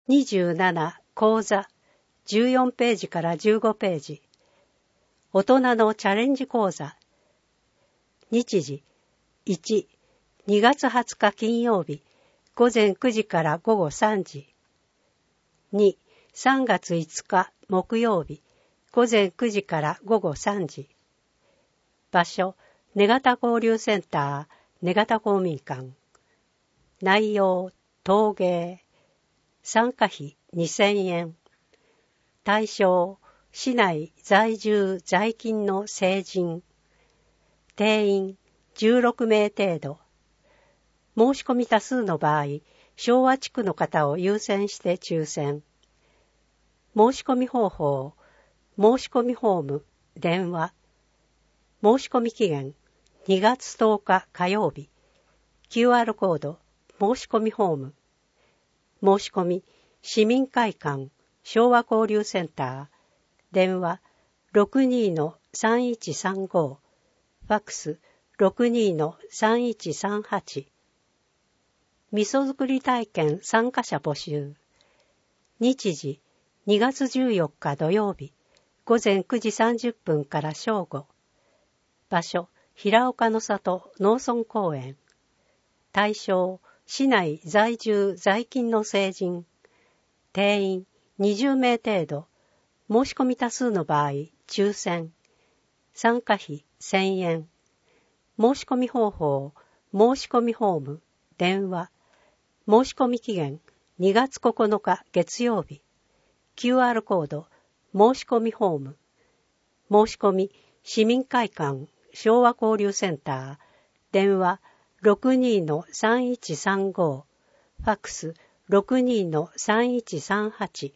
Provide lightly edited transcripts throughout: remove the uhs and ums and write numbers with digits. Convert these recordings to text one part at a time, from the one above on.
27講座14ページから15ページ。大人のチャレンジ講座。日時1、2月20日金曜日午前9時から午後3時。2、3月5日木曜日午前9時から午後3時。場所、根方交流センター、根方公民館。内容、陶芸。参加費2000円。対象、市内在住在勤の成人。定員16名程度。申し込み多数の場合、昭和地区の方を優先して抽選。申し込み方法、申し込みフォーム、電話。申し込み期限、2月10日火曜日。QR コード、申し込みフォーム。申し込み、市民会館、昭和交流センター。電話、62-3135。ファックス、62-3138。味噌作り体験参加者募集。日時、2月14日土曜日、午前9時30分から正午。場所、平岡の里農村公園。対象、市内在住在勤の成人。定員20名程度。申し込み多数の場合、抽選。参加費1000円。申し込み方法、申し込みフォーム、電話。申し込み期限、2月9日月曜日。QR コード、申し込みフォーム。申し込み、市民会館、昭和交流センター。電話、62-3135。ファックス、62-3138。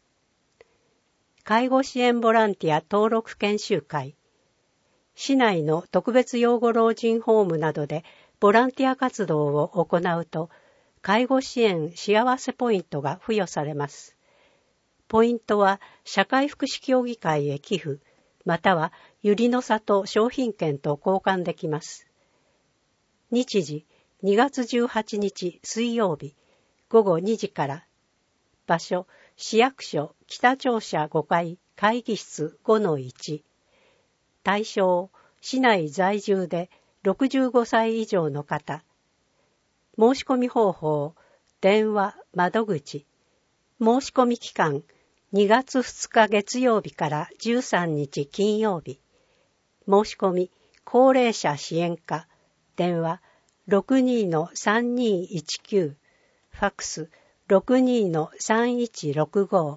介護支援ボランティア登録研修会。市内の特別養護老人ホームなどでボランティア活動を行うと、介護支援幸せポイントが付与されます。ポイントは社会福祉協議会へ寄付、またはゆりの里商品券と交換できます。日時、2月18日水曜日、午後2時から。場所、市役所北庁舎5階会議室 5-1。対象、市内在住で65歳以上の方。申し込み方法、電話、窓口。申し込み期間、2月2日月曜日から13日金曜日。申し込み、高齢者支援課。電話、62-3219。ファックス、62-3165。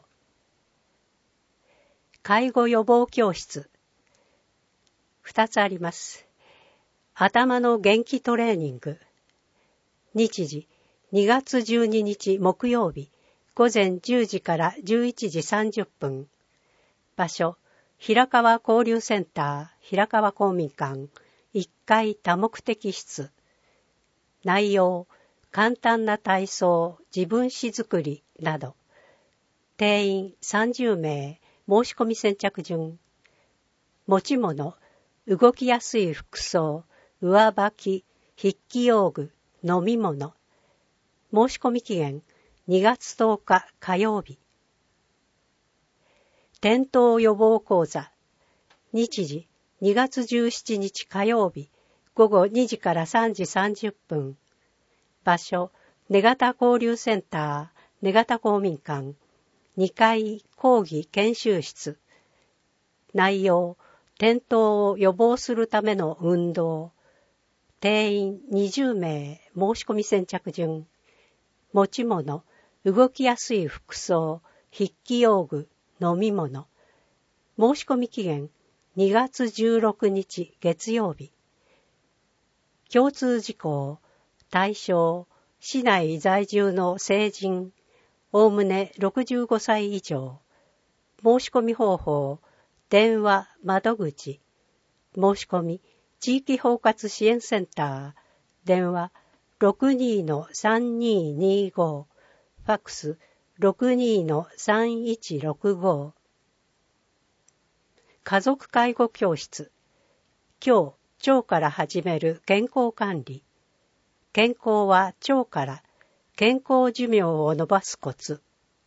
介護予防教室。2つあります。頭の元気トレーニング。日時、2月12日木曜日、午前10時から11時30分。場所、平川交流センター、平川公民館、1階多目的室。内容、簡単な体操、自分史作りなど。定員30名、申し込み先着順。持ち物、動きやすい服装、上履き、筆記用具、飲み物。申し込み期限、2月10日火曜日。転倒予防講座。日時、2月17日火曜日、午後2時から3時30分。場所、根方交流センター、根方公民館、2階講義研修室。内容、転倒を予防するための運動。定員20名、申し込み先着順。持ち物、動きやすい服装、筆記用具、飲み物。申し込み期限、2月16日月曜日。共通事項、対象、市内在住の成人、おおむね65歳以上。申し込み方法、電話、窓口。申し込み、地域包括支援センター。電話、62-3225。ファックス、62-3165。家族介護教室。今日、腸から始める健康管理。健康は腸から。健康寿命を伸ばすコツ。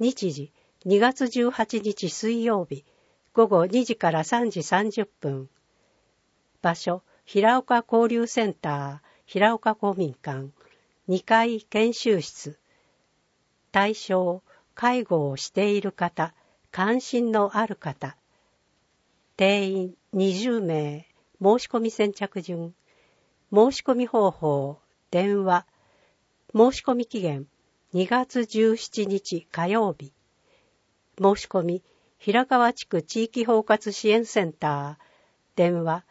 日時2月18日水曜日午後2時から3時30分。場所、平岡交流センター、平岡公民館、2階研修室。対象、介護をしている方、関心のある方。定員20名、申し込み先着順。申し込み方法、電話。申し込み期限、2月17日火曜日。申し込み、平川地区地域包括支援センター、電話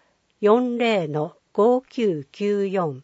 40-5994。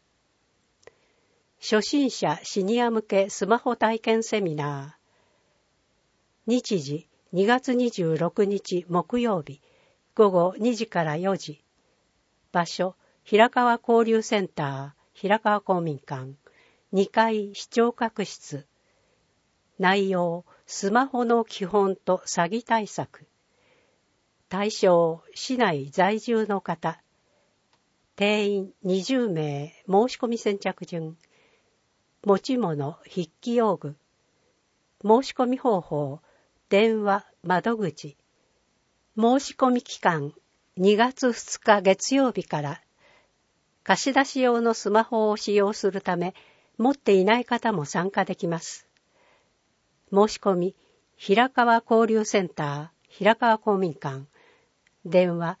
初心者シニア向けスマホ体験セミナー。日時2月26日木曜日、午後2時から4時。場所、平川交流センター、平川公民館、2階視聴覚室。内容、スマホの基本と詐欺対策。対象、市内在住の方。定員20名、申し込み先着順。持ち物、筆記用具。申し込み方法、電話、窓口。申し込み期間、2月2日月曜日から。貸し出し用のスマホを使用するため、持っていない方も参加できます。申し込み、平川交流センター、平川公民館。電話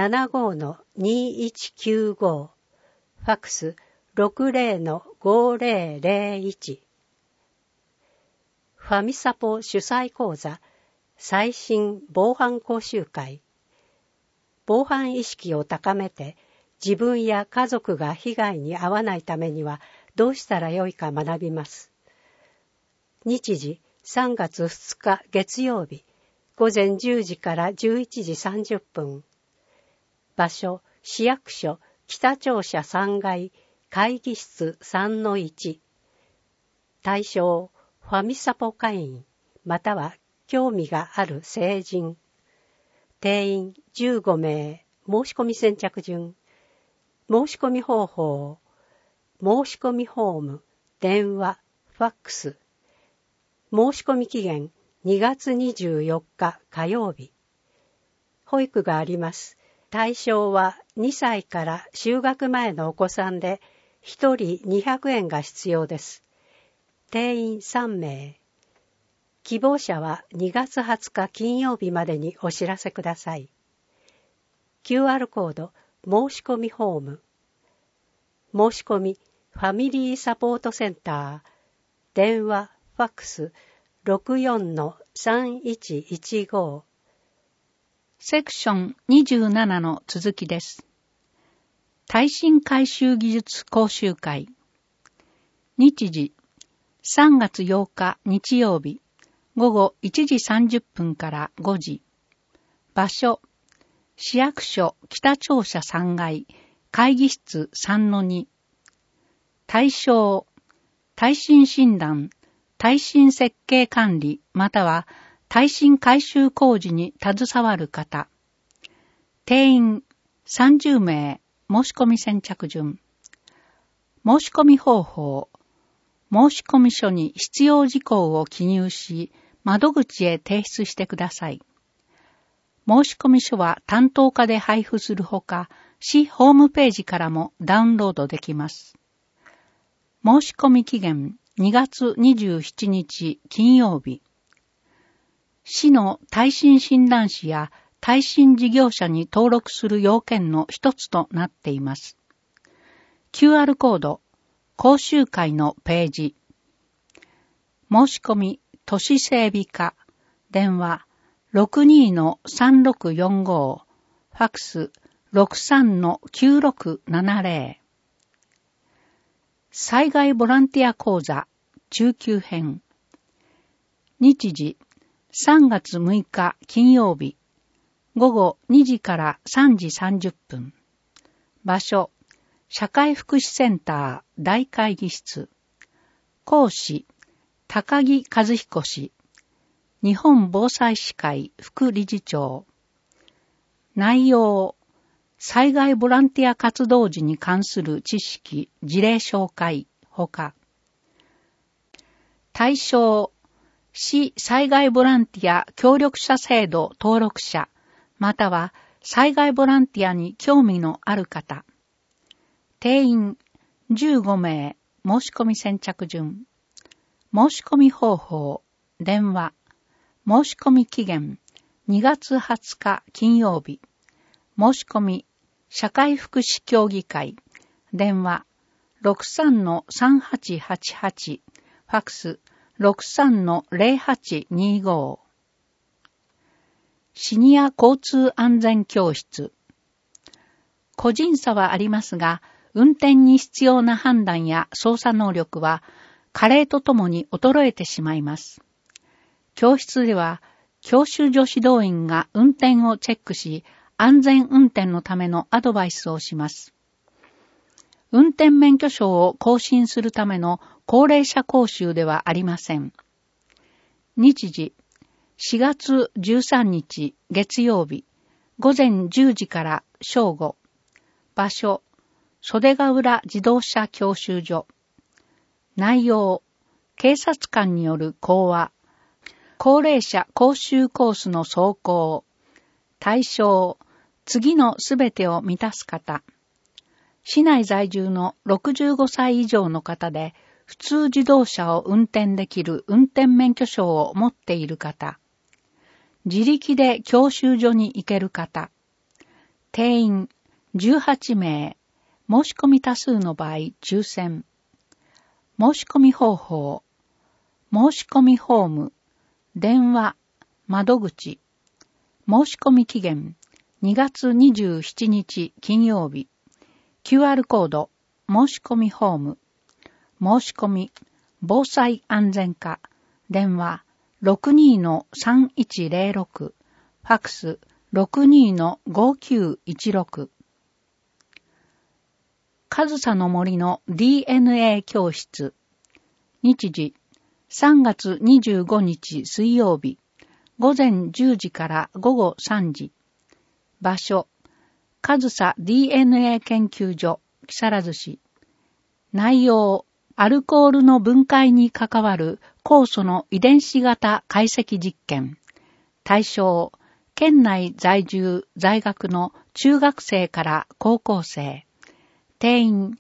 75-2195。ファックス 60-5001。ファミサポ主催講座、最新防犯講習会。防犯意識を高めて、自分や家族が被害に遭わないためにはどうしたらよいか学びます。日時3月2日月曜日、午前10時から11時30分。場所、市役所、北庁舎3階、会議室 3-1。対象、ファミサポ会員、または興味がある成人。定員15名、申し込み先着順。申し込み方法、申し込みフォーム、電話、ファックス。申し込み期限2月24日火曜日。保育があります。対象は2歳から就学前のお子さんで、1人200円が必要です。定員3名。希望者は2月20日金曜日までにお知らせください。QR コード、申し込みフォーム。申し込み、ファミリーサポートセンター。電話、ファックス 64-3115。 セクション27の続きです。耐震改修技術講習会。日時3月8日日曜日午後1時30分から5時。場所、市役所北庁舎3階、会議室 3-2。対象、耐震診断、耐震設計管理または耐震改修工事に携わる方。定員30名、申し込み先着順。申し込み方法、申し込み書に必要事項を記入し、窓口へ提出してください。申し込み書は担当課で配布するほか、市ホームページからもダウンロードできます。申し込み期限2月27日金曜日。市の耐震診断士や耐震事業者に登録する要件の一つとなっています。QR コード、講習会のページ。申し込み、都市整備課、電話 62-3645、ファックス 63-9670。災害ボランティア講座中級編。日時3月6日金曜日午後2時から3時30分。場所、社会福祉センター大会議室。講師、高木和彦氏。日本防災士会副理事長。内容、災害ボランティア活動時に関する知識、事例紹介、ほか。対象、 市災害ボランティア協力者制度登録者、または災害ボランティアに興味のある方。定員15名、申し込み先着順。申し込み方法、電話。申し込み期限、2月20日金曜日。申し込み、社会福祉協議会。電話、63-3888。ファックス、63-0825。シニア交通安全教室。個人差はありますが、運転に必要な判断や操作能力は、加齢とともに衰えてしまいます。教室では、教習所指導員が運転をチェックし、安全運転のためのアドバイスをします。運転免許証を更新するための高齢者講習ではありません。日時、4月13日月曜日、午前10時から正午。場所、袖ヶ浦自動車教習所。内容、警察官による講話。高齢者講習コースの走行。対象、次のすべてを満たす方。市内在住の65歳以上の方で、普通自動車を運転できる運転免許証を持っている方。自力で教習所に行ける方。定員18名。申し込み多数の場合、抽選。申し込み方法。申し込みフォーム。電話。窓口。申し込み期限。2月27日金曜日。QR コード。申し込みフォーム。申し込み。防災安全課。電話。62-3106。ファックス。62-5916。上総の森の DNA 教室。日時、3月25日水曜日、午前10時から午後3時。場所、上総 DNA 研究所、木更津市。内容、アルコールの分解に関わる酵素の遺伝子型解析実験。対象、県内在住在学の中学生から高校生。定員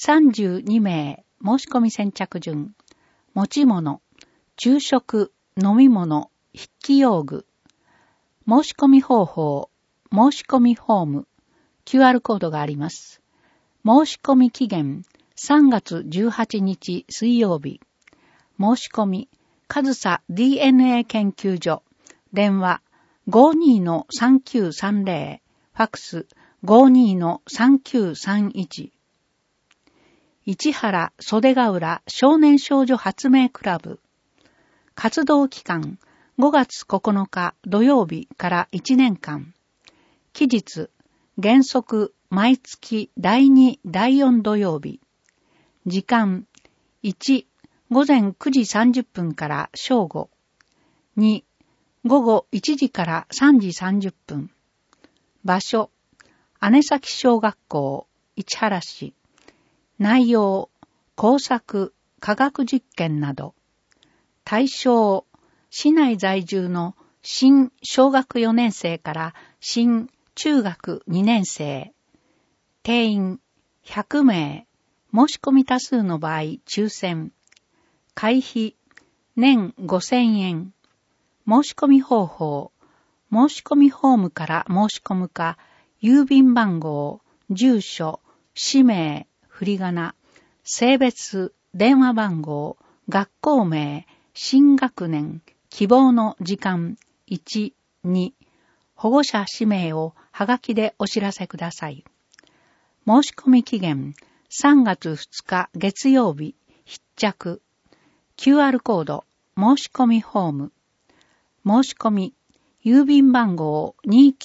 32名、申し込み先着順。持ち物、昼食、飲み物、筆記用具。申し込み方法、申し込みフォーム。QR コードがあります。申し込み期限、3月18日水曜日。申し込み、上総 DNA 研究所。電話、52-3930。ファックス、52-3931。市原袖ヶ浦少年少女発明クラブ。活動期間5月9日土曜日から1年間。期日原則毎月第2、第4土曜日。時間1、午前9時30分から正午。2、午後1時から3時30分。場所、姉崎小学校、市原市。内容、工作、科学実験など。対象、市内在住の新小学4年生から新中学2年生。定員100名。申し込み多数の場合、抽選。会費、年5000円。申し込み方法。申し込みフォームから申し込むか、郵便番号、住所、氏名、振り仮名、性別、電話番号、学校名、新学年、希望の時間、1、2、保護者氏名をはがきでお知らせください。申し込み期限、3月2日月曜日、必着。QR コード、申し込みフォーム。申し込み、郵便番号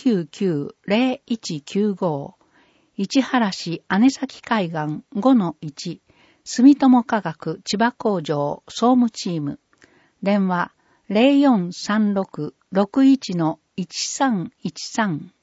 299-0195。市原市姉崎海岸 5-1 住友化学千葉工場総務チーム。電話 0436-61-1313